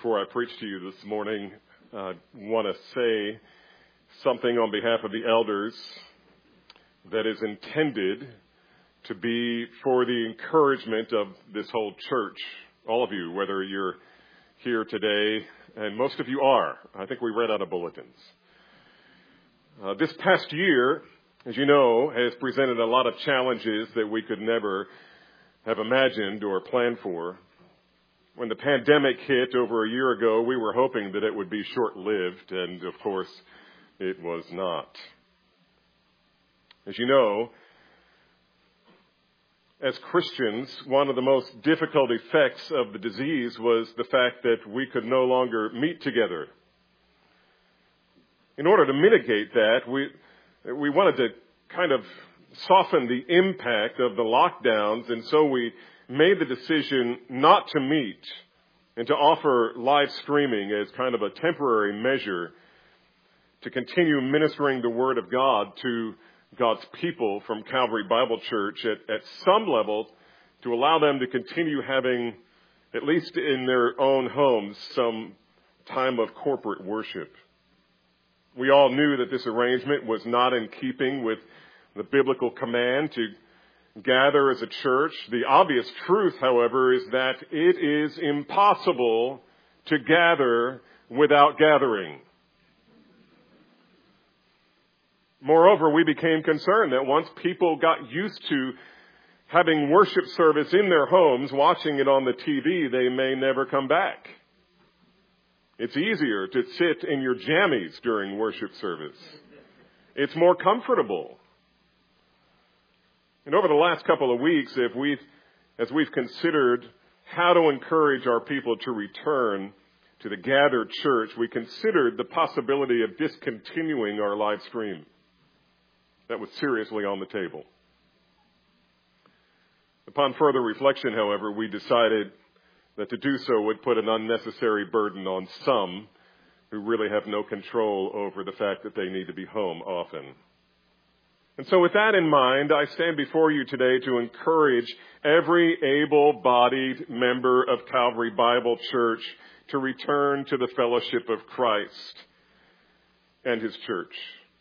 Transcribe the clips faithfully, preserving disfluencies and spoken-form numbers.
Before I preach to you this morning, I want to say something on behalf of the elders that is intended to be for the encouragement of this whole church. All of you, whether you're here today, and most of you are. I think we read out of bulletins. Uh, this past year, as you know, has presented a lot of challenges that we could never have imagined or planned for. When the pandemic hit over a year ago, we were hoping that it would be short-lived, and of course, it was not. As you know, as Christians, one of the most difficult effects of the disease was the fact that we could no longer meet together. In order to mitigate that, we we wanted to kind of soften the impact of the lockdowns, and so we made the decision not to meet and to offer live streaming as kind of a temporary measure to continue ministering the Word of God to God's people from Calvary Bible Church at, at some level, to allow them to continue having, at least in their own homes, some time of corporate worship. We all knew that this arrangement was not in keeping with the biblical command to gather as a church. The obvious truth, however, is that it is impossible to gather without gathering. Moreover, we became concerned that once people got used to having worship service in their homes, watching it on the T V, they may never come back. It's easier to sit in your jammies during worship service. It's more comfortable. And over the last couple of weeks, if we've, as we've considered how to encourage our people to return to the gathered church, we considered the possibility of discontinuing our live stream. That was seriously on the table. Upon further reflection, however, we decided that to do so would put an unnecessary burden on some who really have no control over the fact that they need to be home often. And so with that in mind, I stand before you today to encourage every able-bodied member of Calvary Bible Church to return to the fellowship of Christ and His church.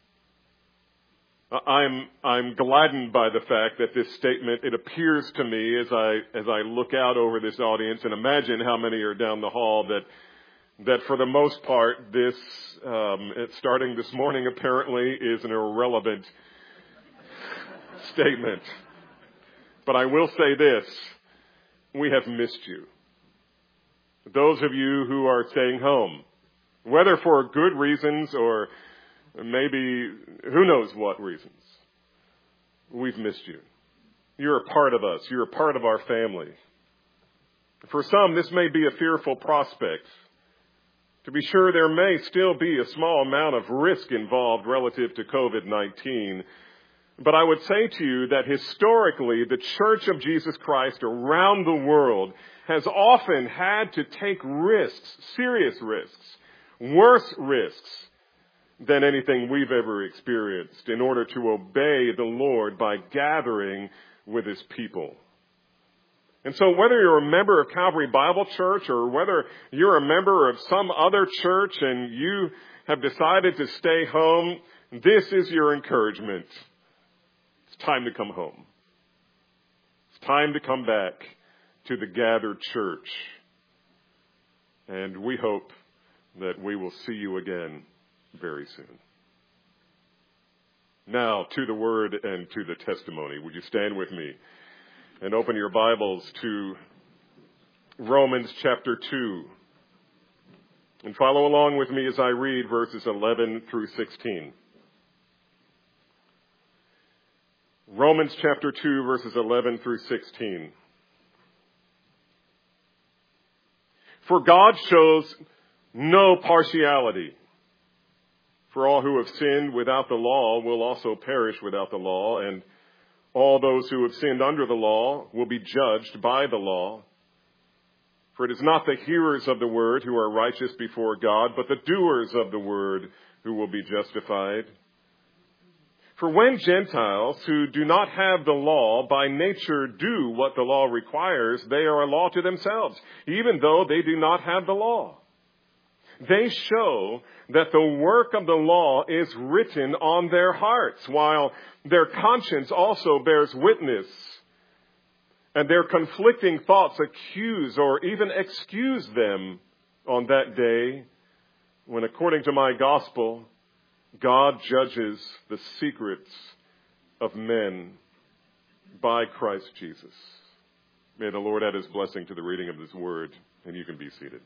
I'm I'm gladdened by the fact that this statement, it appears to me as I as I look out over this audience and imagine how many are down the hall, that that for the most part, this um, starting this morning apparently is an irrelevant statement. But I will say this: we have missed you. Those of you who are staying home, whether for good reasons or maybe who knows what reasons, we've missed you. You're a part of us. You're a part of our family. For some, this may be a fearful prospect. To be sure, there may still be a small amount of risk involved relative to covid nineteen. But I would say to you that historically, the Church of Jesus Christ around the world has often had to take risks, serious risks, worse risks than anything we've ever experienced in order to obey the Lord by gathering with His people. And so whether you're a member of Calvary Bible Church or whether you're a member of some other church and you have decided to stay home, this is your encouragement. It's time to come home. It's time to come back to the gathered church. And we hope that we will see you again very soon. Now, to the word and to the testimony. Would you stand with me and open your Bibles to Romans chapter two. And follow along with me as I read verses eleven through sixteen. Romans chapter two, verses eleven through sixteen. For God shows no partiality. For all who have sinned without the law will also perish without the law, and all those who have sinned under the law will be judged by the law. For it is not the hearers of the word who are righteous before God, but the doers of the word who will be justified. For when Gentiles who do not have the law by nature do what the law requires, they are a law to themselves, even though they do not have the law. they show that the work of the law is written on their hearts, while their conscience also bears witness, and their conflicting thoughts accuse or even excuse them on that day when, according to my gospel, God judges the secrets of men by Christ Jesus. May the Lord add his blessing to the reading of this word, and you can be seated.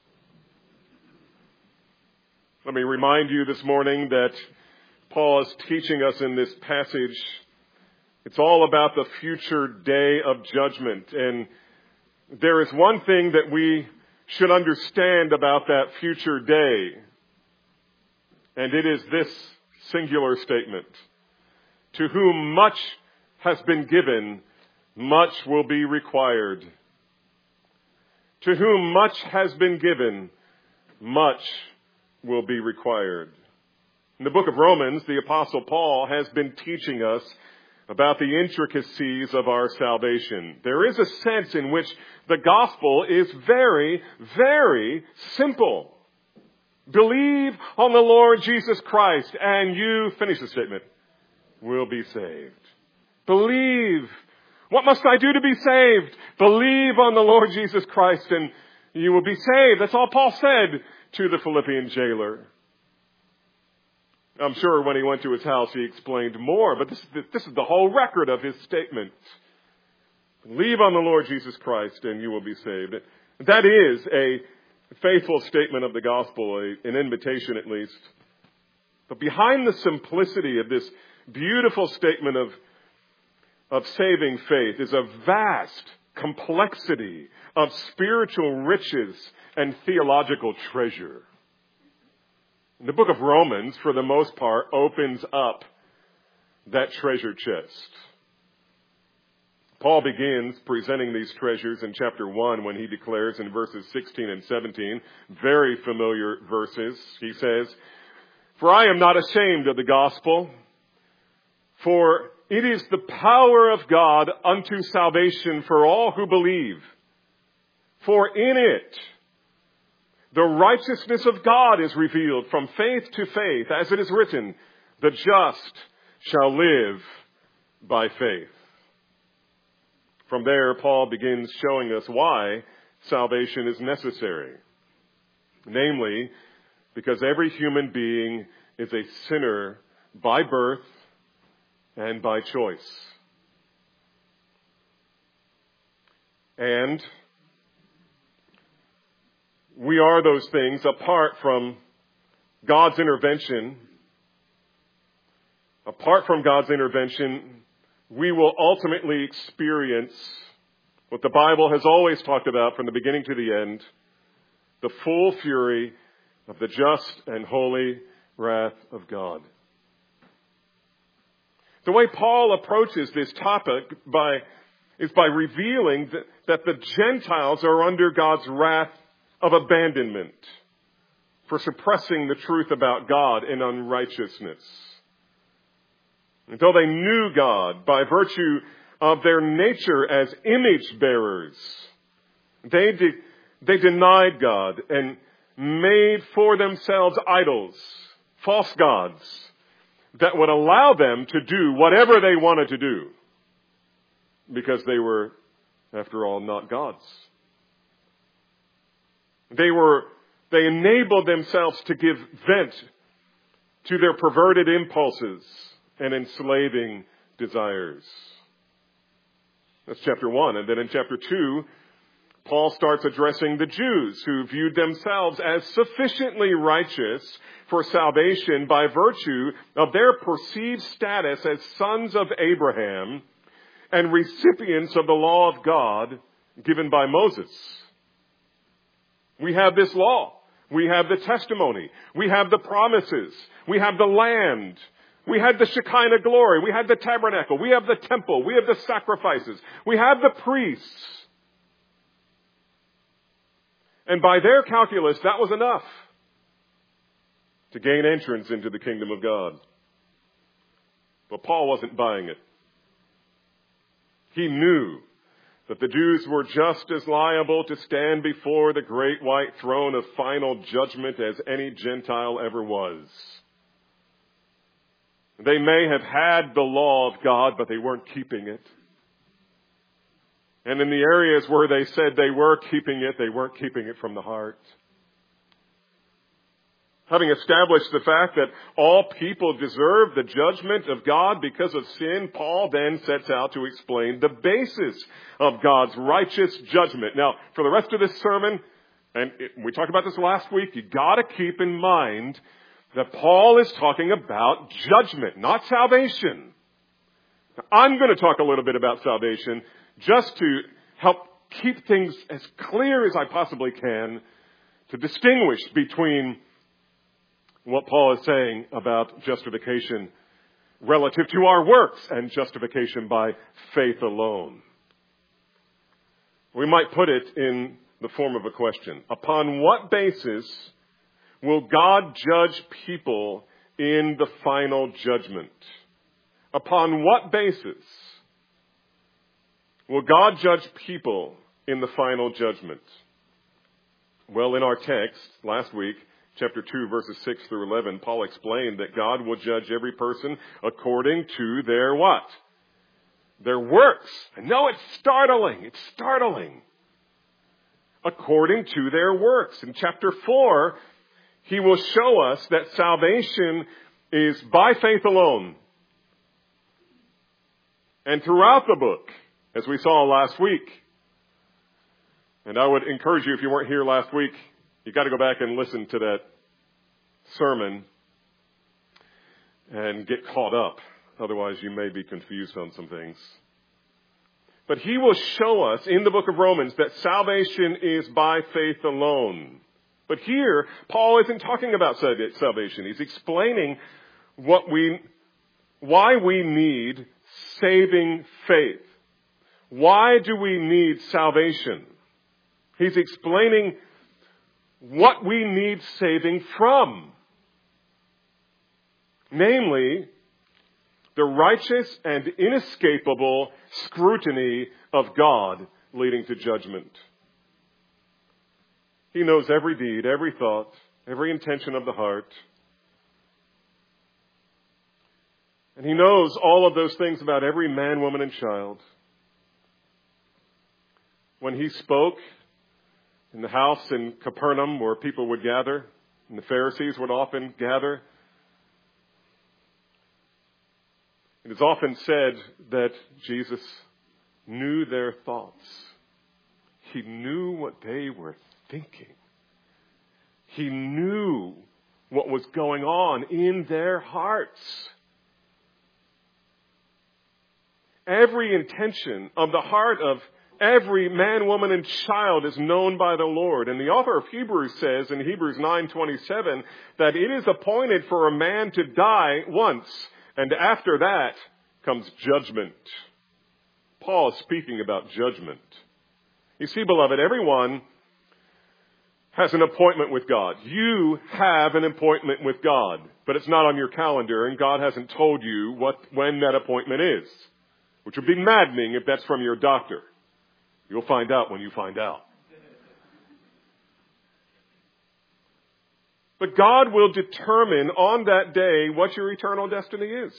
Let me remind you this morning that Paul is teaching us in this passage. It's all about the future day of judgment. And there is one thing that we should understand about that future day. And it is this singular statement. To whom much has been given, much will be required. To whom much has been given, much will be required. In the book of Romans, the Apostle Paul has been teaching us about the intricacies of our salvation. There is a sense in which the gospel is very, very simple. Believe on the Lord Jesus Christ and you, finish the statement, will be saved. Believe. What must I do to be saved? Believe on the Lord Jesus Christ and you will be saved. That's all Paul said to the Philippian jailer. I'm sure when he went to his house he explained more, but this, this is the whole record of his statement. Believe on the Lord Jesus Christ and you will be saved. That is a faithful statement of the gospel, a, an invitation at least. But behind the simplicity of this beautiful statement of, of saving faith is a vast complexity of spiritual riches and theological treasure. The book of Romans, for the most part, opens up that treasure chest. Paul begins presenting these treasures in chapter one when he declares in verses sixteen and seventeen, very familiar verses. He says, "For I am not ashamed of the gospel, for it is the power of God unto salvation for all who believe. For in it the righteousness of God is revealed from faith to faith, as it is written, the just shall live by faith." From there, Paul begins showing us why salvation is necessary. Namely, because every human being is a sinner by birth and by choice. And we are those things apart from God's intervention. Apart from God's intervention, we will ultimately experience what the Bible has always talked about from the beginning to the end, the full fury of the just and holy wrath of God. The way Paul approaches this topic by, is by revealing that, that the Gentiles are under God's wrath of abandonment for suppressing the truth about God in unrighteousness. Until they knew God by virtue of their nature as image bearers, they, de- they denied God and made for themselves idols, false gods, that would allow them to do whatever they wanted to do, because they were, after all, not gods. They were, they enabled themselves to give vent to their perverted impulses and enslaving desires. That's chapter one. And then in chapter two, Paul starts addressing the Jews who viewed themselves as sufficiently righteous for salvation by virtue of their perceived status as sons of Abraham and recipients of the law of God given by Moses. We have this law. We have the testimony. We have the promises. We have the land. We had the Shekinah glory. We had the tabernacle. We have the temple. We have the sacrifices. We have the priests. And by their calculus, that was enough to gain entrance into the kingdom of God. But Paul wasn't buying it. He knew that the Jews were just as liable to stand before the great white throne of final judgment as any Gentile ever was. They may have had the law of God, but they weren't keeping it. And in the areas where they said they were keeping it, they weren't keeping it from the heart. Having established the fact that all people deserve the judgment of God because of sin, Paul then sets out to explain the basis of God's righteous judgment. Now, for the rest of this sermon, and we talked about this last week, you gotta keep in mind that Paul is talking about judgment, not salvation. Now, I'm going to talk a little bit about salvation just to help keep things as clear as I possibly can to distinguish between what Paul is saying about justification relative to our works and justification by faith alone. We might put it in the form of a question. Upon what basis will God judge people in the final judgment? Upon what basis will God judge people in the final judgment? Well, in our text last week, chapter two, verses six through eleven, Paul explained that God will judge every person according to their what? Their works. I know it's startling. It's startling. According to their works. In chapter four, he will show us that salvation is by faith alone. And throughout the book, as we saw last week, and I would encourage you, if you weren't here last week, you got to go back and listen to that sermon and get caught up. Otherwise, you may be confused on some things. But he will show us in the book of Romans that salvation is by faith alone. But here, Paul isn't talking about salvation. He's explaining what we, why we need saving faith. Why do we need salvation? He's explaining what we need saving from. Namely, the righteous and inescapable scrutiny of God leading to judgment. He knows every deed, every thought, every intention of the heart. And he knows all of those things about every man, woman, and child. When he spoke in the house in Capernaum where people would gather, and the Pharisees would often gather, it is often said that Jesus knew their thoughts. He knew what they were thinking. He knew what was going on in their hearts. Every intention of the heart of every man, woman, and child is known by the Lord. And the author of Hebrews says in Hebrews nine twenty-seven that it is appointed for a man to die once, and after that comes judgment. Paul is speaking about judgment. You see, beloved, everyone has an appointment with God. You have an appointment with God, but it's not on your calendar, and God hasn't told you what when that appointment is, which would be maddening if that's from your doctor. You'll find out when you find out. But God will determine on that day what your eternal destiny is.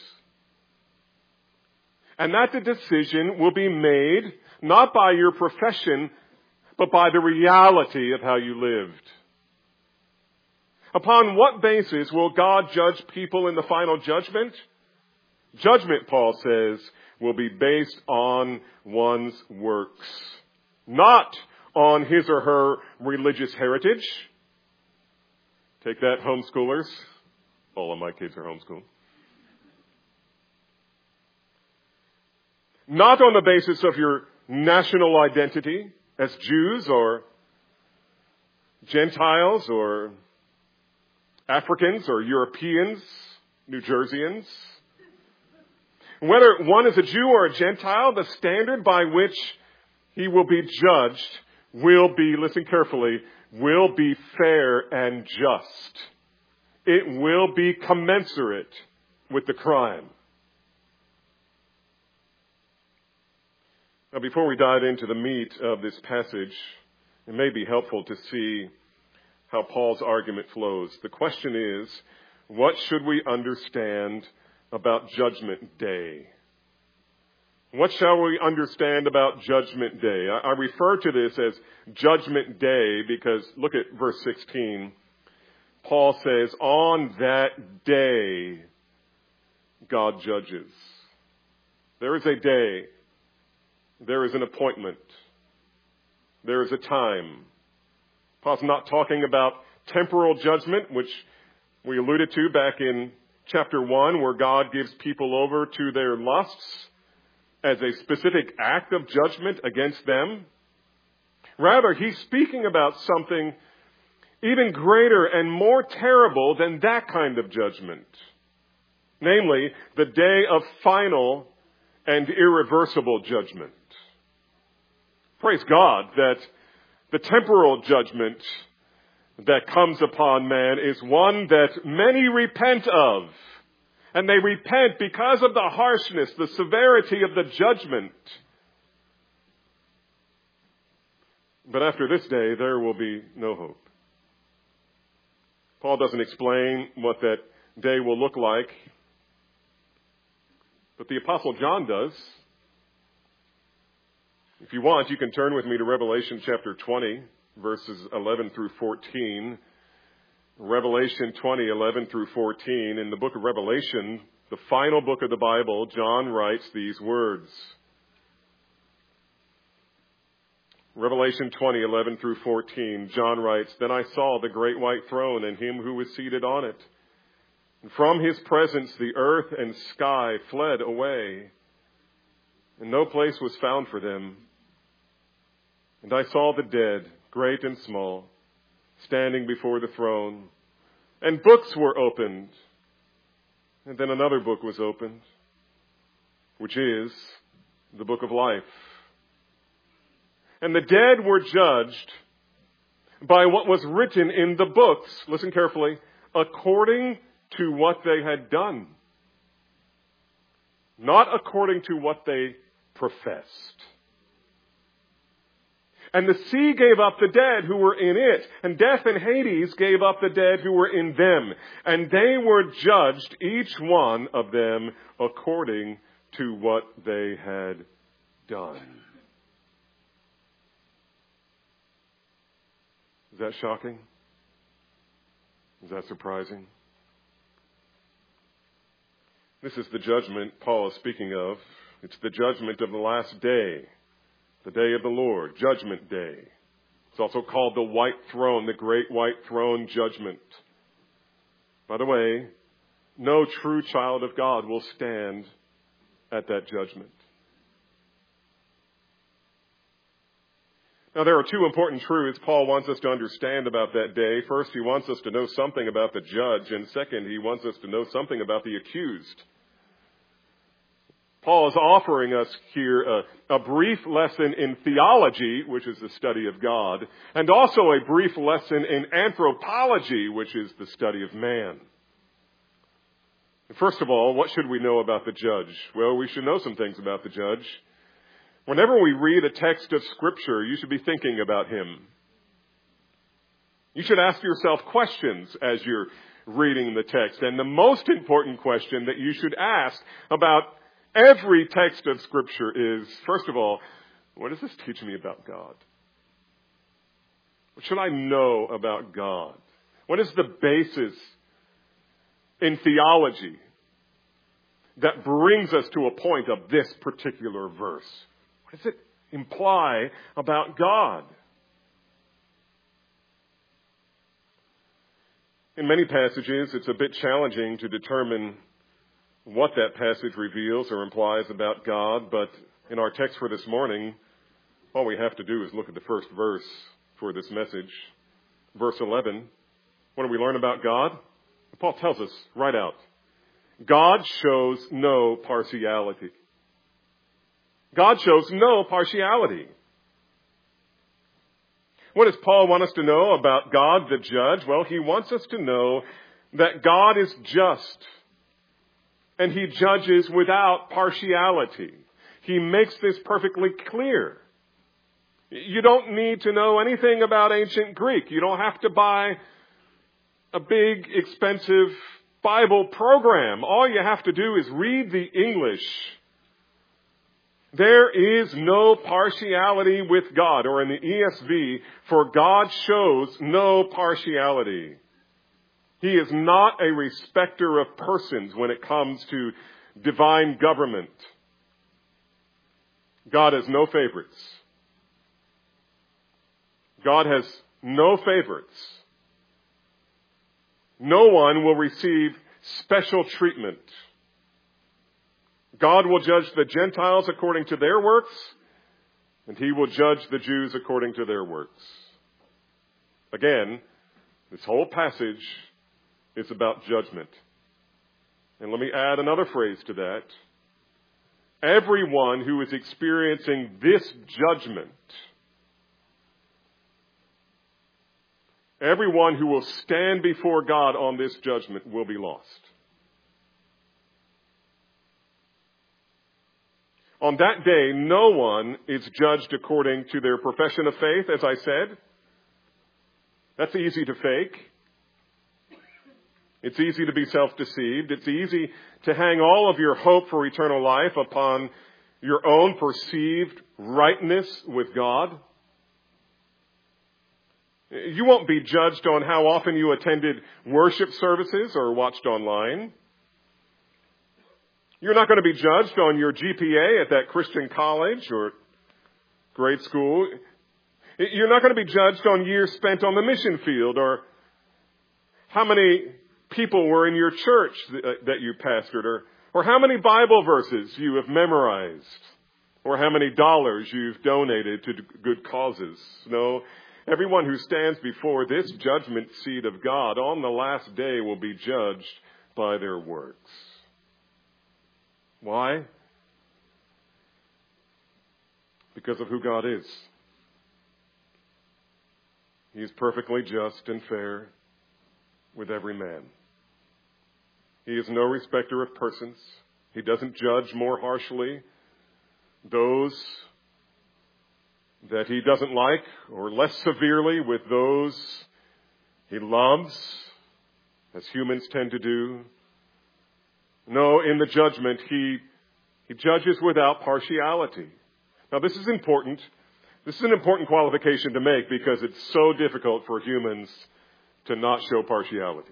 And that the decision will be made not by your profession, but by the reality of how you lived. Upon what basis will God judge people in the final judgment? Judgment, Paul says, will be based on one's works, not on his or her religious heritage. Take that, homeschoolers. All of my kids are homeschooled. Not on the basis of your national identity as Jews or Gentiles or Africans or Europeans, New Jerseyans. Whether one is a Jew or a Gentile, the standard by which he will be judged will be, listen carefully, will be fair and just. It will be commensurate with the crime. Now, before we dive into the meat of this passage, it may be helpful to see how Paul's argument flows. The question is, what should we understand about Judgment Day? What shall we understand about Judgment Day? I, I refer to this as Judgment Day because, look at verse sixteen. Paul says, on that day, God judges. There is a day. There is an appointment. There is a time. Paul's not talking about temporal judgment, which we alluded to back in chapter one, where God gives people over to their lusts as a specific act of judgment against them. Rather, he's speaking about something even greater and more terrible than that kind of judgment. Namely, the day of final and irreversible judgment. Praise God that the temporal judgment that comes upon man is one that many repent of. And they repent because of the harshness, the severity of the judgment. But after this day, there will be no hope. Paul doesn't explain what that day will look like, but the Apostle John does. If you want, you can turn with me to Revelation chapter twenty, verses eleven through fourteen. Revelation twenty, eleven through fourteen. In the book of Revelation, the final book of the Bible, John writes these words. Revelation twenty, eleven through fourteen, John writes, Then I saw the great white throne and him who was seated on it. And from his presence the earth and sky fled away, and no place was found for them. And I saw the dead, great and small, standing before the throne, and books were opened. And then another book was opened, which is the book of life. And the dead were judged by what was written in the books, listen carefully, according to what they had done. Not according to what they professed. And the sea gave up the dead who were in it, and death and Hades gave up the dead who were in them. And they were judged, each one of them, according to what they had done. Is that shocking? Is that surprising? This is the judgment Paul is speaking of. It's the judgment of the last day, the day of the Lord, Judgment Day. It's also called the White Throne, the Great White Throne Judgment. By the way, no true child of God will stand at that judgment. Now, there are two important truths Paul wants us to understand about that day. First, he wants us to know something about the judge, and second, he wants us to know something about the accused. Paul is offering us here a, a brief lesson in theology, which is the study of God, and also a brief lesson in anthropology, which is the study of man. First of all, what should we know about the judge? Well, we should know some things about the judge. Whenever we read a text of Scripture, you should be thinking about him. You should ask yourself questions as you're reading the text. And the most important question that you should ask about every text of Scripture is, first of all, what does this teach me about God? What should I know about God? What is the basis in theology that brings us to a point of this particular verse? What does it imply about God? In many passages, it's a bit challenging to determine what that passage reveals or implies about God, but in our text for this morning, all we have to do is look at the first verse for this message. Verse eleven. What do we learn about God? Paul tells us right out. God shows no partiality. God shows no partiality. What does Paul want us to know about God the judge? Well, he wants us to know that God is just and he judges without partiality. he makes this perfectly clear. You don't need to know anything about ancient Greek. You don't have to buy a big, expensive Bible program. All you have to do is read the English. There is no partiality with God, or in the E S V, for God shows no partiality. He is not a respecter of persons when it comes to divine government. God has no favorites. God has no favorites. No one will receive special treatment. God will judge the Gentiles according to their works, and he will judge the Jews according to their works. Again, this whole passage is about judgment. And let me add another phrase to that. Everyone who is experiencing this judgment, everyone who will stand before God on this judgment will be lost. On that day, no one is judged according to their profession of faith, as I said. That's easy to fake. It's easy to be self-deceived. It's easy to hang all of your hope for eternal life upon your own perceived rightness with God. You won't be judged on how often you attended worship services or watched online. You're not going to be judged on your G P A at that Christian college or grade school. You're not going to be judged on years spent on the mission field or how many people were in your church that you pastored or, or how many Bible verses you have memorized or how many dollars you've donated to good causes. No, everyone who stands before this judgment seat of God on the last day will be judged by their works. Why? Because of who God is. He is perfectly just and fair with every man. He is no respecter of persons. He doesn't judge more harshly those that he doesn't like or less severely with those he loves, as humans tend to do. No, in the judgment, he, he judges without partiality. Now, this is important. This is an important qualification to make because it's so difficult for humans to not show partiality.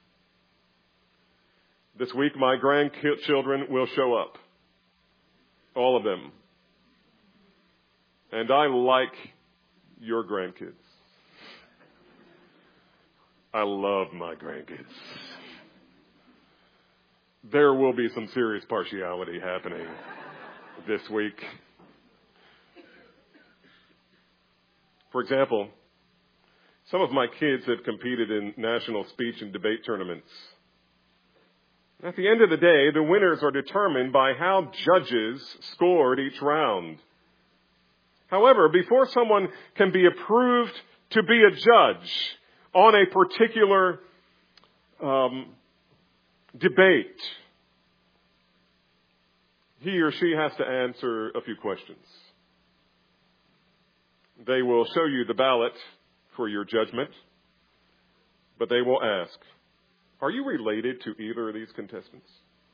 This week, my grandchildren will show up. All of them. And I like your grandkids. I love my grandkids. There will be some serious partiality happening this week. For example, some of my kids have competed in national speech and debate tournaments. At the end of the day, the winners are determined by how judges scored each round. However, before someone can be approved to be a judge on a particular um, debate, he or she has to answer a few questions. They will show you the ballot for your judgment, but they will ask, are you related to either of these contestants?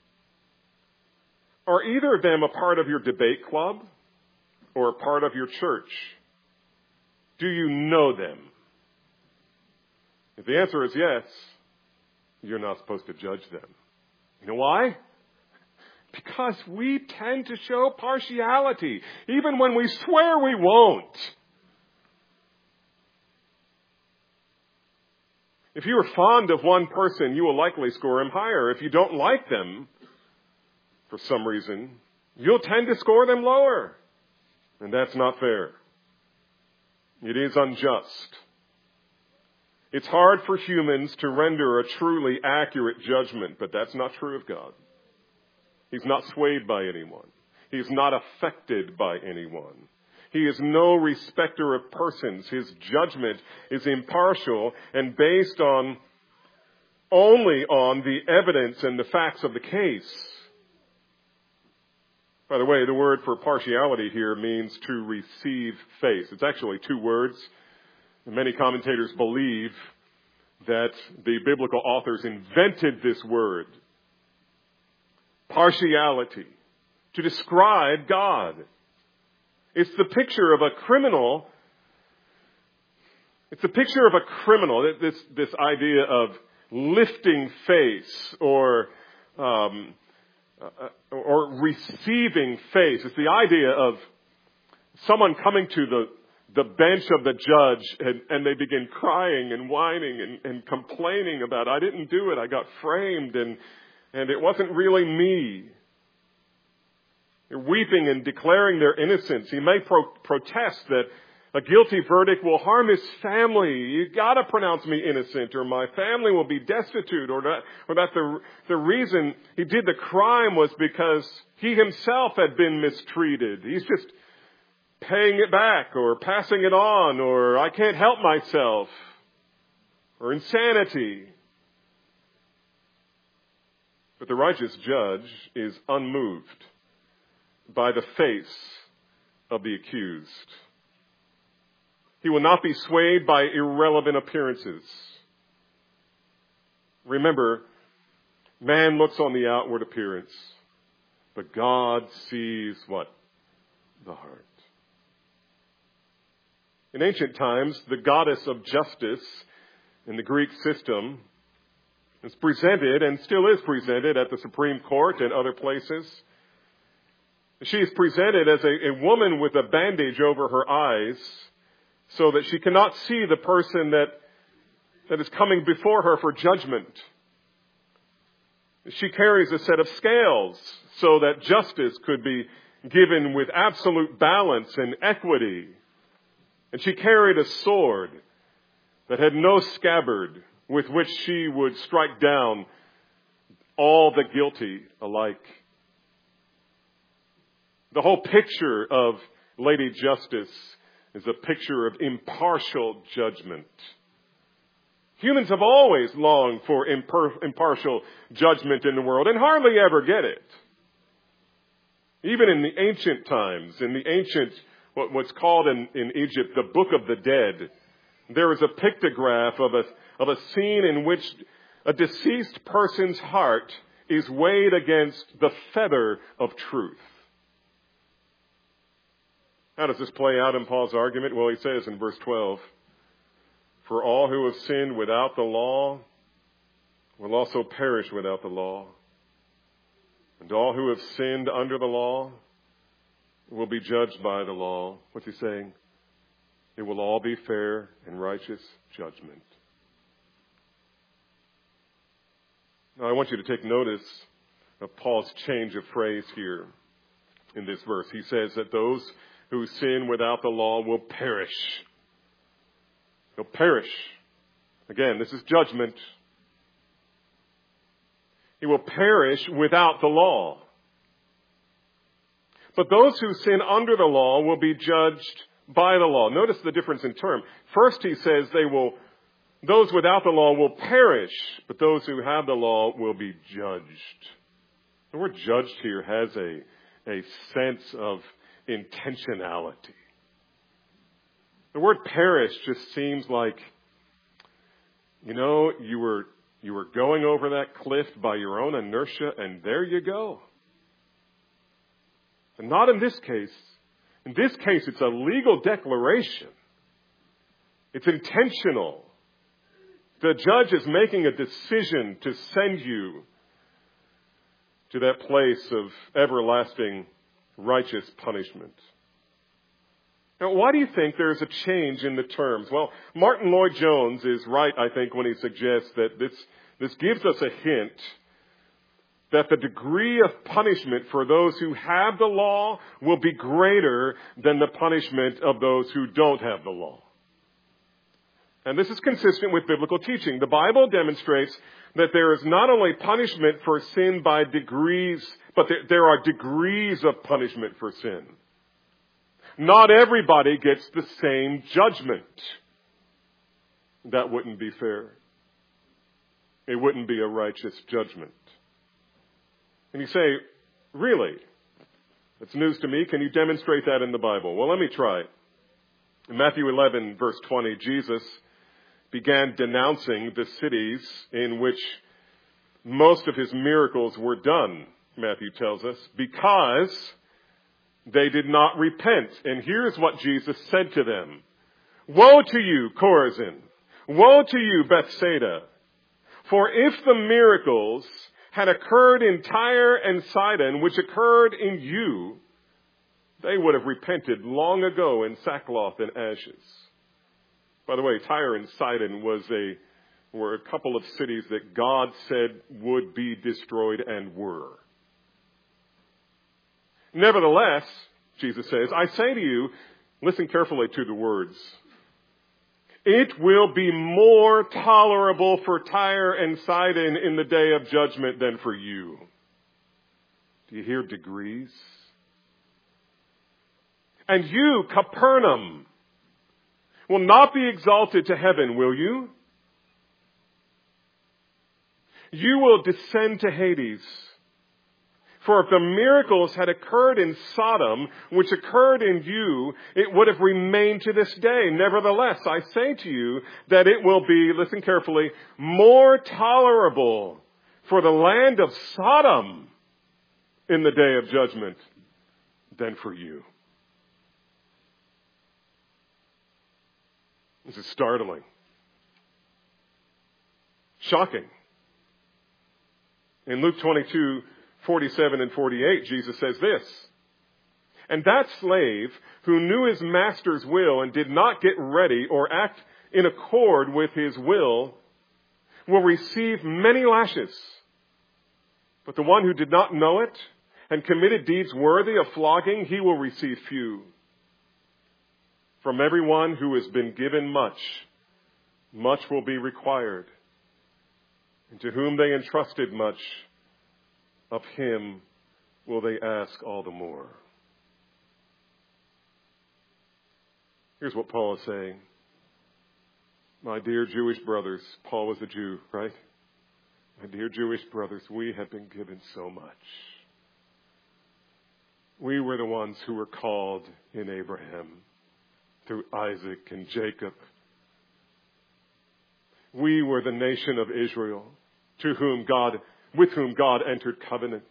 Are either of them a part of your debate club or a part of your church? Do you know them? If the answer is yes, you're not supposed to judge them. You know why? Because we tend to show partiality, even when we swear we won't. If you are fond of one person, you will likely score him higher. If you don't like them, for some reason, you'll tend to score them lower. And that's not fair. It is unjust. It's hard for humans to render a truly accurate judgment, but that's not true of God. He's not swayed by anyone. He's not affected by anyone. He is no respecter of persons. His judgment is impartial and based on only on the evidence and the facts of the case. By the way, the word for partiality here means to receive face. It's actually two words. And many commentators believe that the biblical authors invented this word, partiality, to describe God. It's the picture of a criminal. It's a picture of a criminal, this, this idea of lifting face or um, uh, or receiving face. It's the idea of someone coming to the, the bench of the judge and, and they begin crying and whining and, and complaining about, I didn't do it, I got framed and, and it wasn't really me. They're weeping and declaring their innocence. He may pro- protest that a guilty verdict will harm his family. You gotta pronounce me innocent or my family will be destitute, or that, or that the, the reason he did the crime was because he himself had been mistreated. He's just paying it back or passing it on, or I can't help myself, or insanity. But the righteous judge is unmoved by the face of the accused. He will not be swayed by irrelevant appearances. Remember, man looks on the outward appearance, but God sees what? The heart. In ancient times, the goddess of justice in the Greek system is presented and still is presented at the Supreme Court and other places. She is presented as a, a woman with a bandage over her eyes, so that she cannot see the person that, that is coming before her for judgment. She carries a set of scales so that justice could be given with absolute balance and equity. And she carried a sword that had no scabbard with which she would strike down all the guilty alike. The whole picture of Lady Justice is a picture of impartial judgment. Humans have always longed for impar- impartial judgment in the world and hardly ever get it. Even in the ancient times, in the ancient, what, what's called in, in Egypt, the Book of the Dead, there is a pictograph of a, of a scene in which a deceased person's heart is weighed against the feather of truth. How does this play out in Paul's argument? Well, he says in verse twelve, for all who have sinned without the law will also perish without the law. And all who have sinned under the law will be judged by the law. What's he saying? It will all be fair and righteous judgment. Now, I want you to take notice of Paul's change of phrase here in this verse. He says that those who sin without the law will perish. They'll perish. Again, this is judgment. He will perish without the law. But those who sin under the law will be judged by the law. Notice the difference in term. First, he says they will, those without the law will perish, but those who have the law will be judged. The word judged here has a, a sense of intentionality. The word perish just seems like, you know, you were you were going over that cliff by your own inertia and there you go. And not in this case. In this case, it's a legal declaration. It's intentional. The judge is making a decision to send you to that place of everlasting righteous punishment. Now, why do you think there's a change in the terms? Well, Martin Lloyd-Jones is right, I think, when he suggests that this, this gives us a hint that the degree of punishment for those who have the law will be greater than the punishment of those who don't have the law. And this is consistent with biblical teaching. The Bible demonstrates that there is not only punishment for sin by degrees, but there are degrees of punishment for sin. Not everybody gets the same judgment. That wouldn't be fair. It wouldn't be a righteous judgment. And you say, really? It's news to me. Can you demonstrate that in the Bible? Well, let me try. In Matthew eleven, verse twenty, Jesus began denouncing the cities in which most of his miracles were done, Matthew tells us, because they did not repent. And here's what Jesus said to them. Woe to you, Chorazin! Woe to you, Bethsaida! For if the miracles had occurred in Tyre and Sidon, which occurred in you, they would have repented long ago in sackcloth and ashes. By the way, Tyre and Sidon was a, were a couple of cities that God said would be destroyed and were. Nevertheless, Jesus says, I say to you, listen carefully to the words, it will be more tolerable for Tyre and Sidon in the day of judgment than for you. Do you hear degrees? And you, Capernaum, will not be exalted to heaven, will you? You will descend to Hades. For if the miracles had occurred in Sodom, which occurred in you, it would have remained to this day. Nevertheless, I say to you that it will be, listen carefully, more tolerable for the land of Sodom in the day of judgment than for you. This is startling. Shocking. In Luke twenty-two, forty-seven and forty-eight, Jesus says this, and that slave who knew his master's will and did not get ready or act in accord with his will will receive many lashes. But the one who did not know it and committed deeds worthy of flogging, he will receive few. From everyone who has been given much, much will be required. And to whom they entrusted much, of him will they ask all the more. Here's what Paul is saying. My dear Jewish brothers, Paul was a Jew, right? My dear Jewish brothers, we have been given so much. We were the ones who were called in Abraham through Isaac and Jacob. We were the nation of Israel, to whom God, with whom God entered covenant.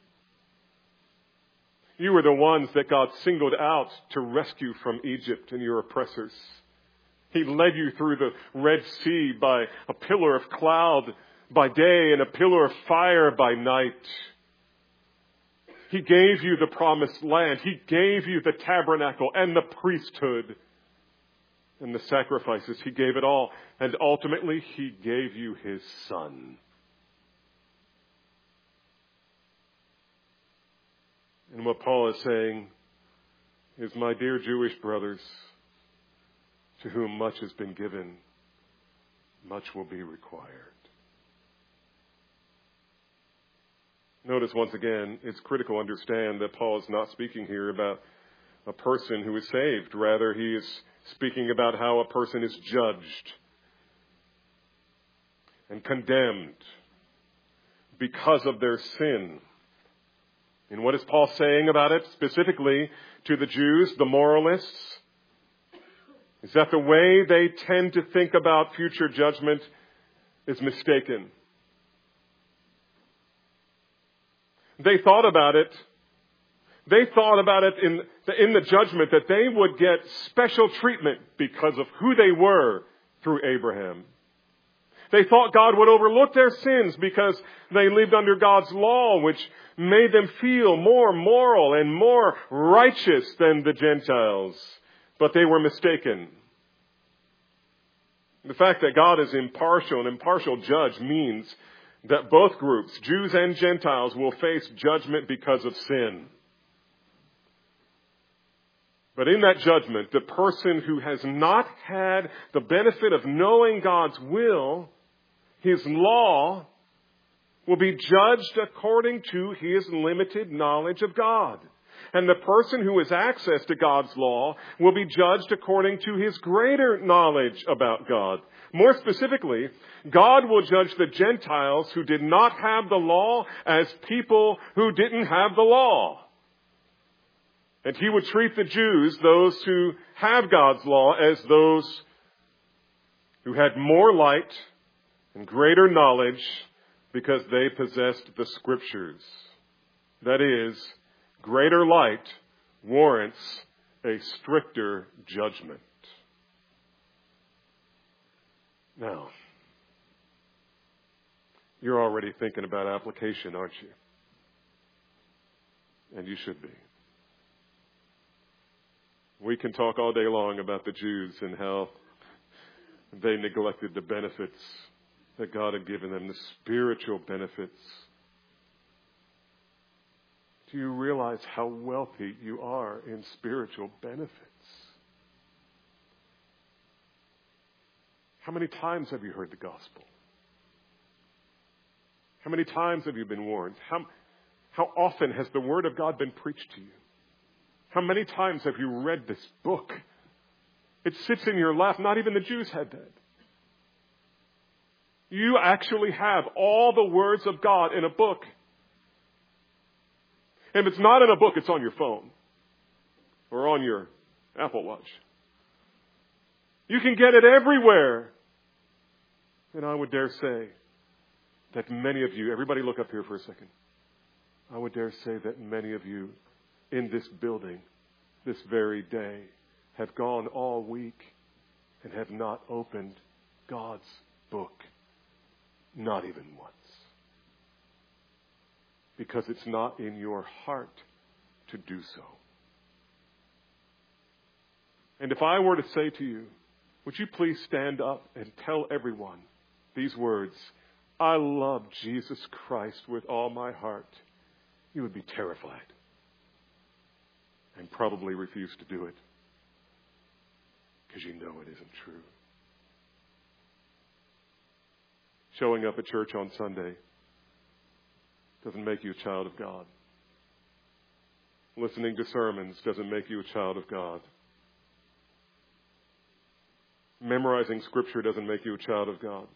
You were the ones that God singled out to rescue from Egypt and your oppressors. He led you through the Red Sea by a pillar of cloud by day and a pillar of fire by night. He gave you the promised land. He gave you the tabernacle and the priesthood and the sacrifices. He gave it all. And ultimately, he gave you his son. And what Paul is saying is, my dear Jewish brothers, to whom much has been given, much will be required. Notice once again, it's critical to understand that Paul is not speaking here about a person who is saved. Rather, he is speaking about how a person is judged and condemned because of their sin. And what is Paul saying about it, specifically to the Jews, the moralists? Is that the way they tend to think about future judgment is mistaken. They thought about it. They thought about it in the, in the judgment that they would get special treatment because of who they were through Abraham. They thought God would overlook their sins because they lived under God's law, which made them feel more moral and more righteous than the Gentiles. But they were mistaken. The fact that God is impartial, an impartial judge, means that both groups, Jews and Gentiles, will face judgment because of sin. But in that judgment, the person who has not had the benefit of knowing God's will, his law, will be judged according to his limited knowledge of God. And the person who has access to God's law will be judged according to his greater knowledge about God. More specifically, God will judge the Gentiles who did not have the law as people who didn't have the law. And he would treat the Jews, those who have God's law, as those who had more light and greater knowledge because they possessed the Scriptures. That is, greater light warrants a stricter judgment. Now, you're already thinking about application, aren't you? And you should be. We can talk all day long about the Jews and how they neglected the benefits that God had given them, the spiritual benefits. Do you realize how wealthy you are in spiritual benefits? How many times have you heard the gospel? How many times have you been warned? How, how often has the Word of God been preached to you? How many times have you read this book? It sits in your lap. Not even the Jews had that. You actually have all the words of God in a book. And if it's not in a book, it's on your phone or on your Apple Watch. You can get it everywhere. And I would dare say that many of you, everybody look up here for a second. I would dare say that many of you in this building this very day have gone all week and have not opened God's book. Not even once. Because it's not in your heart to do so. And if I were to say to you, would you please stand up and tell everyone these words, I love Jesus Christ with all my heart, you would be terrified and probably refuse to do it because you know it isn't true. Showing up at church on Sunday doesn't make you a child of God. Listening to sermons doesn't make you a child of God. Memorizing Scripture doesn't make you a child of God.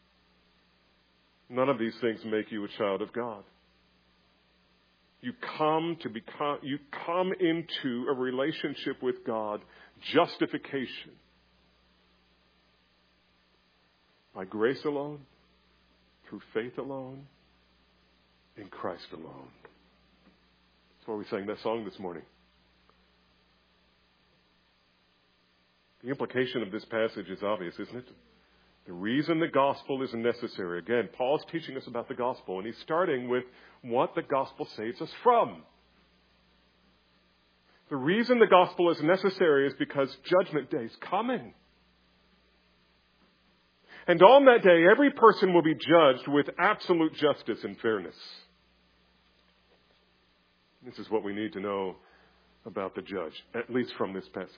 None of these things make you a child of God. You come to become, you come into a relationship with God, justification, by grace alone, through faith alone, in Christ alone. That's why we sang that song this morning. The implication of this passage is obvious, isn't it? The reason the gospel is necessary. Again, Paul's teaching us about the gospel, and he's starting with what the gospel saves us from. The reason the gospel is necessary is because judgment day is coming. And on that day, every person will be judged with absolute justice and fairness. This is what we need to know about the judge, at least from this passage.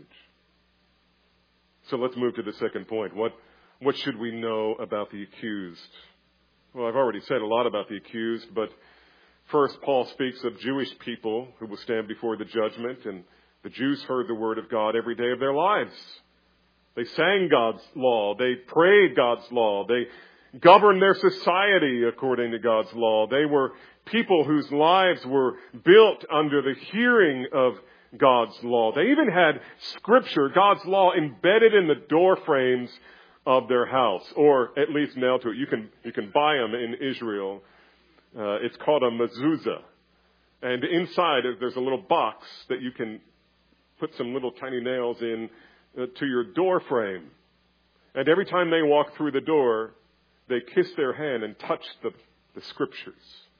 So let's move to the second point. What, what should we know about the accused? Well, I've already said a lot about the accused, but first, Paul speaks of Jewish people who will stand before the judgment, and the Jews heard the word of God every day of their lives. They sang God's law. They prayed God's law. They governed their society according to God's law. They were people whose lives were built under the hearing of God's law. They even had Scripture, God's law, embedded in the door frames of their house, or at least nailed to it. You can you can buy them in Israel. Uh, it's called a mezuzah. And inside there's a little box that you can put some little tiny nails in uh, to your door frame. And every time they walk through the door, they kiss their hand and touch the, the Scriptures.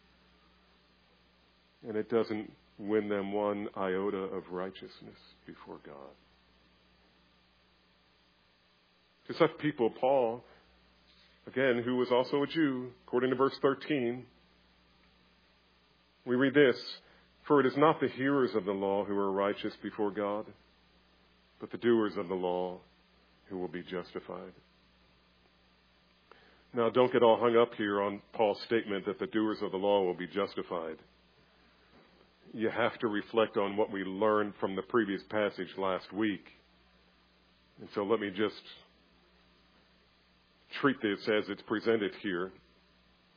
And it doesn't win them one iota of righteousness before God. To such people, Paul, again, who was also a Jew, according to verse thirteen, we read this, for it is not the hearers of the law who are righteous before God, but the doers of the law who will be justified. Now, don't get all hung up here on Paul's statement that the doers of the law will be justified. You have to reflect on what we learned from the previous passage last week. And so let me just treat this as it's presented here.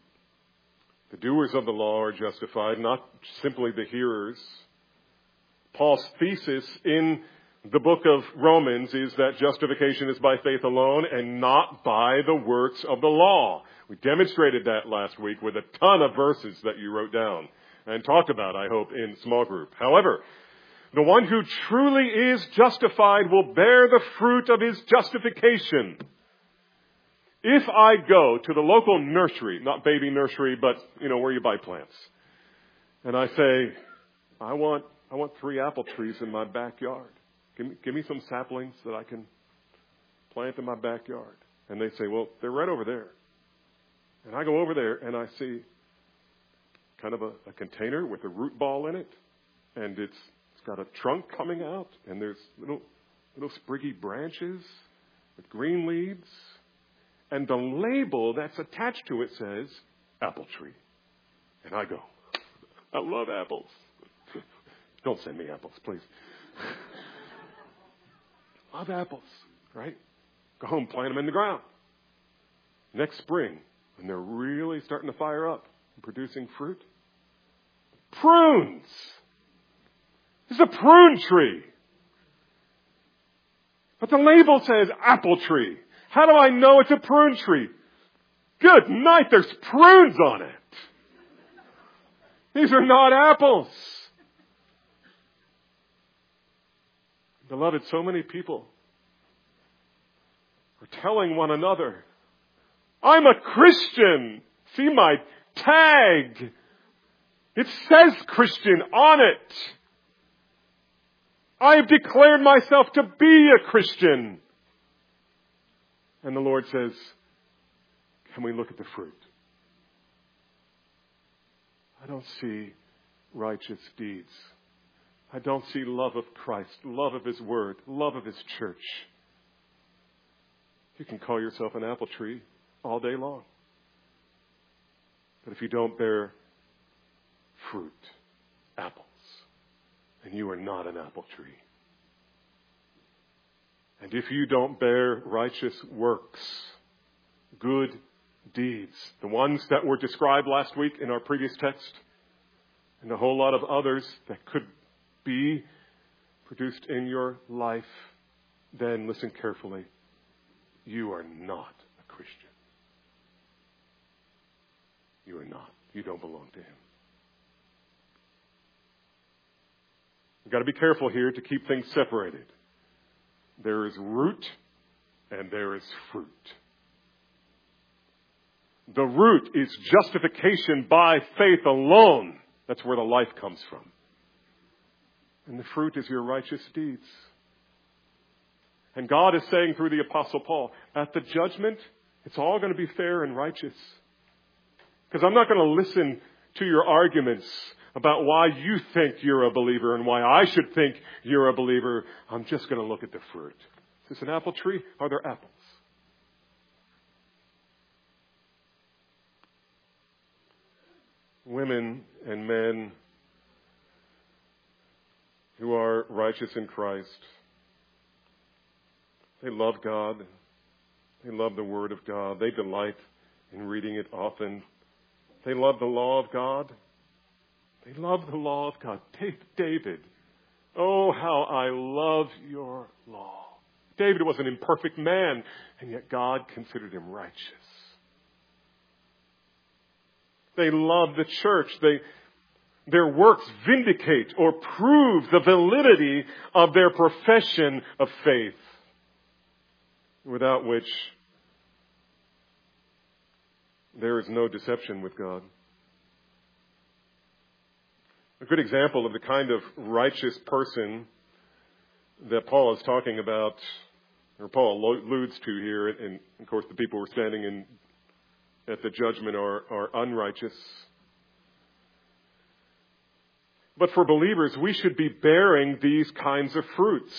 The doers of the law are justified, not simply the hearers, Paul's thesis in the book of Romans is that justification is by faith alone and not by the works of the law. We demonstrated that last week with a ton of verses that you wrote down and talked about, I hope, in small group. However, the one who truly is justified will bear the fruit of his justification. If I go to the local nursery, not baby nursery, but, you know, where you buy plants, and I say, I want I want three apple trees in my backyard. Give me, give me some saplings that I can plant in my backyard. And they say, well, they're right over there. And I go over there and I see kind of a, a container with a root ball in it. And it's it's got a trunk coming out. And there's little little spriggy branches with green leaves. And the label that's attached to it says, apple tree. And I go, I love apples. Don't send me apples, please. Love apples, right? Go home, plant them in the ground. Next spring, when they're really starting to fire up and producing fruit, prunes. This is a prune tree. But the label says apple tree. How do I know it's a prune tree? Good night, there's prunes on it. These are not apples. Beloved, so many people are telling one another, I'm a Christian. See my tag. It says Christian on it. I have declared myself to be a Christian. And the Lord says, can we look at the fruit? I don't see righteous deeds. I don't see love of Christ, love of His Word, love of His church. You can call yourself an apple tree all day long. But if you don't bear fruit, apples, then you are not an apple tree. And if you don't bear righteous works, good deeds, the ones that were described last week in our previous text, and a whole lot of others that could be produced in your life, then listen carefully. You are not a Christian. You are not. You don't belong to Him. We've got to be careful here to keep things separated. There is root and there is fruit. The root is justification by faith alone. That's where the life comes from. And the fruit is your righteous deeds. And God is saying through the Apostle Paul, at the judgment, it's all going to be fair and righteous. Because I'm not going to listen to your arguments about why you think you're a believer and why I should think you're a believer. I'm just going to look at the fruit. Is this an apple tree? Are there apples? Women and men who are righteous in Christ, they love God. They love the Word of God. They delight in reading it often. They love the law of God. They love the law of God. Take David. Oh, how I love your law. David was an imperfect man, and yet God considered him righteous. They love the church. They, their works vindicate or prove the validity of their profession of faith, without which there is no deception with God. A good example of the kind of righteous person that Paul is talking about, or Paul alludes to here, and of course the people who are standing in at the judgment are, are unrighteous. But for believers, we should be bearing these kinds of fruits.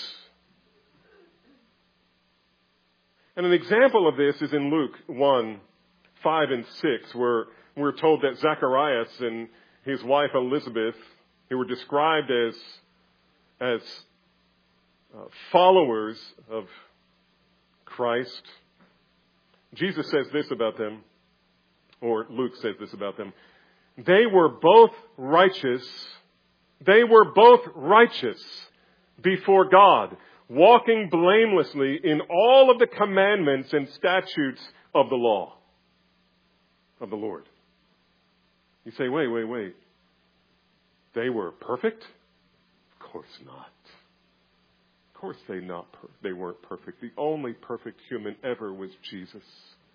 And an example of this is in Luke one, five and six, where we're told that Zacharias and his wife Elizabeth, who were described as, as uh, followers of Christ, Jesus says this about them, or Luke says this about them. They were both righteous, They were both righteous before God, walking blamelessly in all of the commandments and statutes of the law of the Lord. You say, wait, wait, wait. They were perfect? Of course not. Of course they not per- they weren't perfect. The only perfect human ever was Jesus.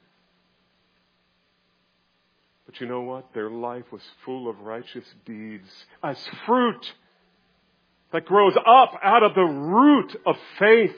But you know what? Their life was full of righteous deeds as fruit that grows up out of the root of faith.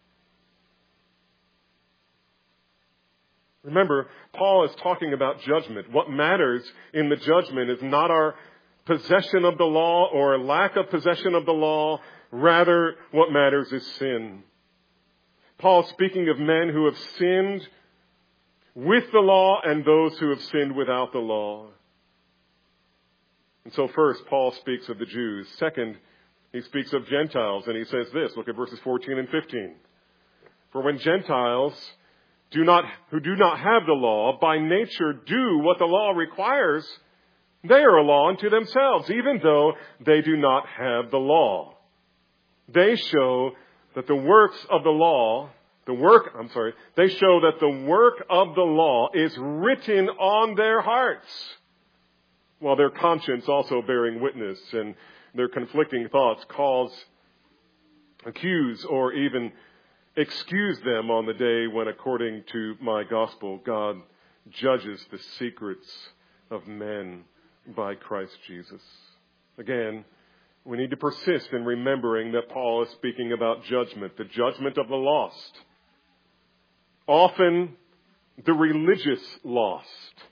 Remember, Paul is talking about judgment. What matters in the judgment is not our possession of the law or lack of possession of the law. Rather, what matters is sin. Paul speaking of men who have sinned with the law and those who have sinned without the law. And so first, Paul speaks of the Jews. Second, he speaks of Gentiles, and he says this. Look at verses fourteen and fifteen. For when Gentiles do not, who do not have the law, by nature do what the law requires, they are a law unto themselves, even though they do not have the law. They show that the works of the law, the work, I'm sorry, they show that the work of the law is written on their hearts, while their conscience also bearing witness, and their conflicting thoughts cause, accuse, or even excuse them on the day when, according to my gospel, God judges the secrets of men by Christ Jesus. Again, we need to persist in remembering that Paul is speaking about judgment, the judgment of the lost. Often the religious lost.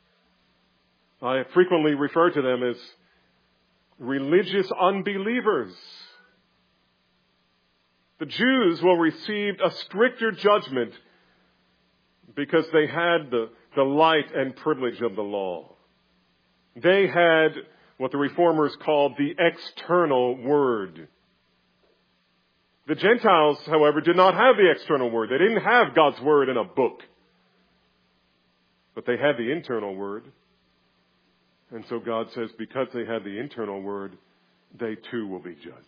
I frequently refer to them as religious unbelievers. The Jews will receive a stricter judgment because they had the, the light and privilege of the law. They had what the Reformers called the external word. The Gentiles, however, did not have the external word. They didn't have God's word in a book. But they had the internal word. And so God says, because they had the internal word, they too will be judged.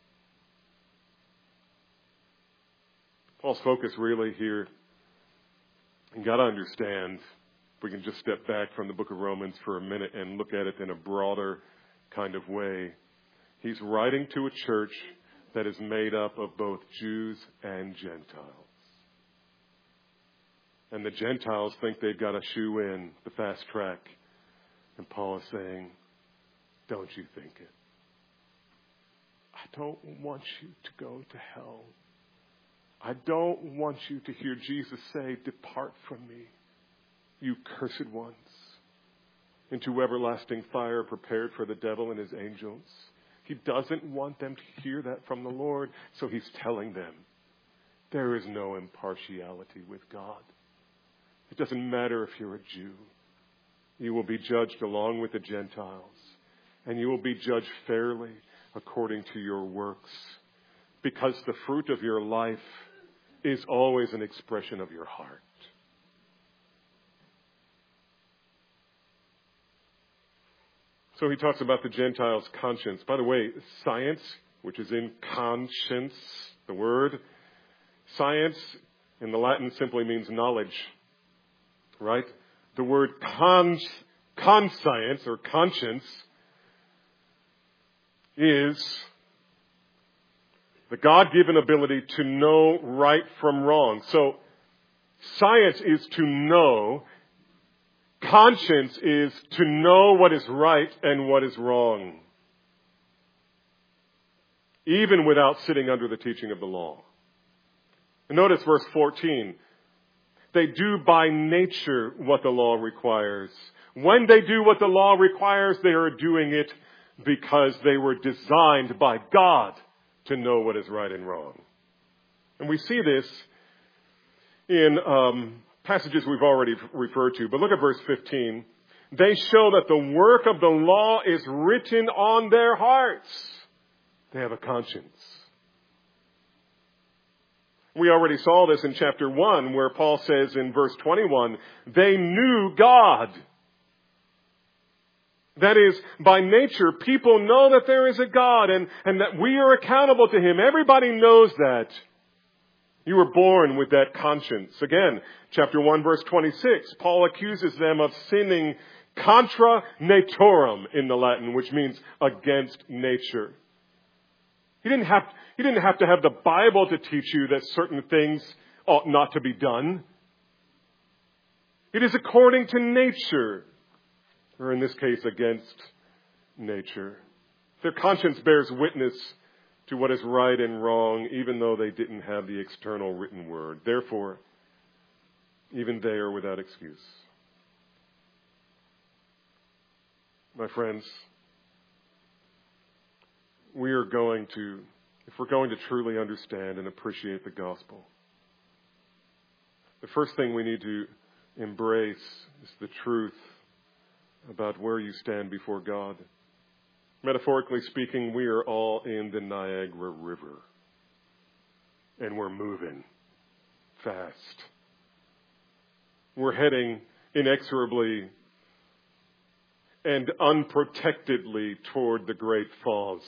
Paul's focus really here, you got to understand, if we can just step back from the book of Romans for a minute and look at it in a broader kind of way. He's writing to a church that is made up of both Jews and Gentiles. And the Gentiles think they've got a shoe in the fast track. And Paul is saying, don't you think it? I don't want you to go to hell. I don't want you to hear Jesus say, depart from me, you cursed ones, into everlasting fire prepared for the devil and his angels. He doesn't want them to hear that from the Lord, so he's telling them, there is no impartiality with God. It doesn't matter if you're a Jew. You will be judged along with the Gentiles, and you will be judged fairly according to your works, because the fruit of your life is always an expression of your heart. So he talks about the Gentiles' conscience. By the way, science, which is in conscience, the word, science in the Latin simply means knowledge, right? The word cons, conscience or conscience is the God-given ability to know right from wrong. So science is to know. Conscience is to know what is right and what is wrong, even without sitting under the teaching of the law. And notice verse fourteen. They do by nature what the law requires. When they do what the law requires, they are doing it because they were designed by God to know what is right and wrong. And we see this in um, passages we've already referred to. But look at verse fifteen. They show that the work of the law is written on their hearts. They have a conscience. We already saw this in chapter one, where Paul says in verse twenty-one, they knew God. That is, by nature, people know that there is a God and, and that we are accountable to Him. Everybody knows that. You were born with that conscience. Again, chapter one, verse twenty-six, Paul accuses them of sinning contra naturam in the Latin, which means against nature. He didn't have, he didn't have to have the Bible to teach you that certain things ought not to be done. It is according to nature, or in this case, against nature. Their conscience bears witness to what is right and wrong, even though they didn't have the external written word. Therefore, even they are without excuse. My friends, we are going to, if we're going to truly understand and appreciate the gospel, the first thing we need to embrace is the truth about where you stand before God. Metaphorically speaking, we are all in the Niagara River. And we're moving fast. We're heading inexorably and unprotectedly toward the Great Falls.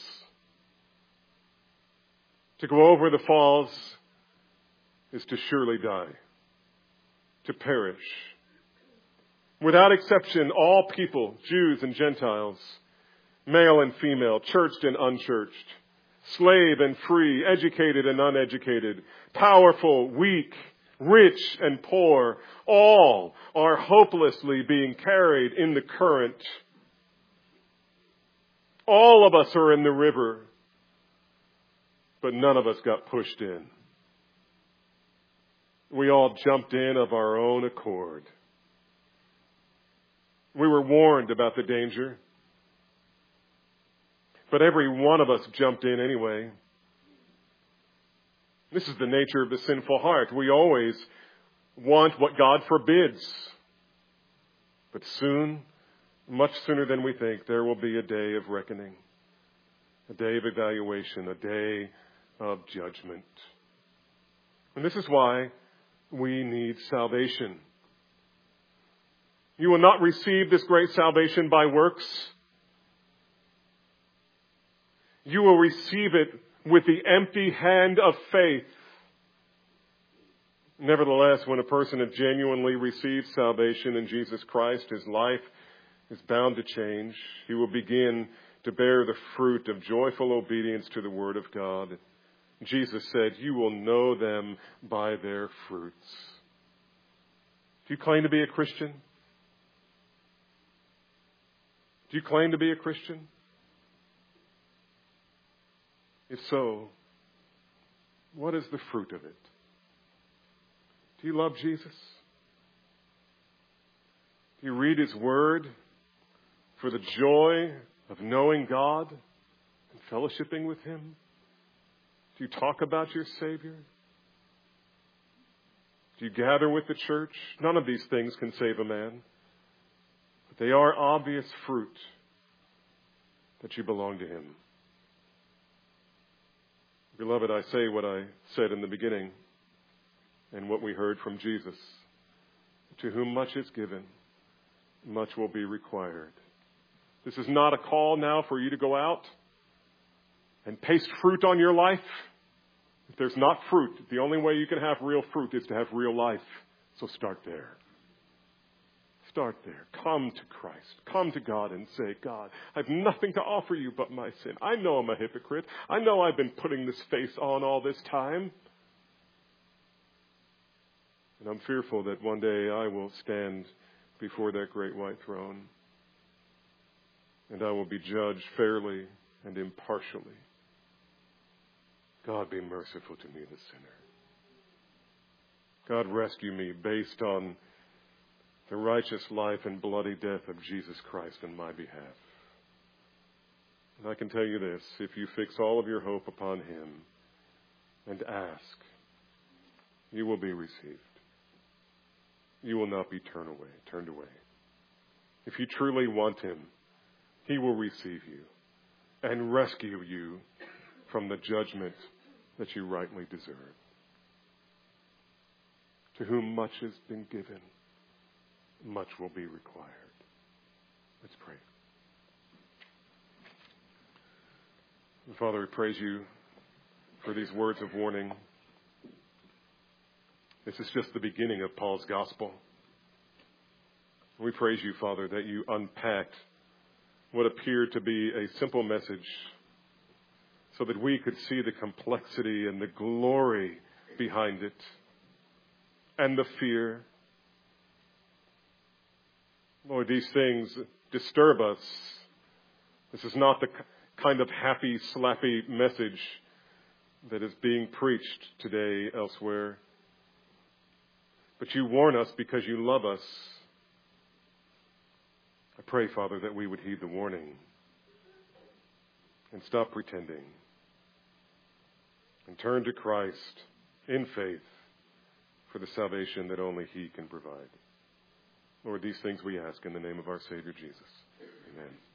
To go over the falls is to surely die, to perish. Without exception, all people, Jews and Gentiles, male and female, churched and unchurched, slave and free, educated and uneducated, powerful, weak, rich and poor, all are hopelessly being carried in the current. All of us are in the river, but none of us got pushed in. We all jumped in of our own accord. We were warned about the danger, but every one of us jumped in anyway. This is the nature of the sinful heart. We always want what God forbids. But soon, much sooner than we think, there will be a day of reckoning, a day of evaluation, a day of judgment. And this is why we need salvation. You will not receive this great salvation by works. You will receive it with the empty hand of faith. Nevertheless, when a person has genuinely received salvation in Jesus Christ, his life is bound to change. He will begin to bear the fruit of joyful obedience to the Word of God. Jesus said, "You will know them by their fruits." Do you claim to be a Christian? Do you claim to be a Christian? If so, what is the fruit of it? Do you love Jesus? Do you read His Word for the joy of knowing God and fellowshipping with Him? Do you talk about your Savior? Do you gather with the church? None of these things can save a man. But they are obvious fruit that you belong to Him. Beloved, I say what I said in the beginning and what we heard from Jesus. To whom much is given, much will be required. This is not a call now for you to go out and paste fruit on your life. If there's not fruit, the only way you can have real fruit is to have real life. So start there. Start there. Come to Christ. Come to God and say, "God, I have nothing to offer you but my sin. I know I'm a hypocrite. I know I've been putting this face on all this time. And I'm fearful that one day I will stand before that great white throne. And I will be judged fairly and impartially. God, be merciful to me, the sinner. God, rescue me based on the righteous life and bloody death of Jesus Christ in my behalf. And I can tell you this, if you fix all of your hope upon Him and ask, you will be received. You will not be turned away, turned away. If you truly want Him, He will receive you and rescue you from the judgment that you rightly deserve. To whom much has been given, much will be required. Let's pray. Father, we praise you for these words of warning. This is just the beginning of Paul's gospel. We praise you, Father, that you unpacked what appeared to be a simple message so that we could see the complexity and the glory behind it and the fear. Lord, these things disturb us. This is not the kind of happy, slappy message that is being preached today elsewhere. But you warn us because you love us. I pray, Father, that we would heed the warning and stop pretending and turn to Christ in faith for the salvation that only He can provide. Lord, these things we ask in the name of our Savior Jesus. Amen.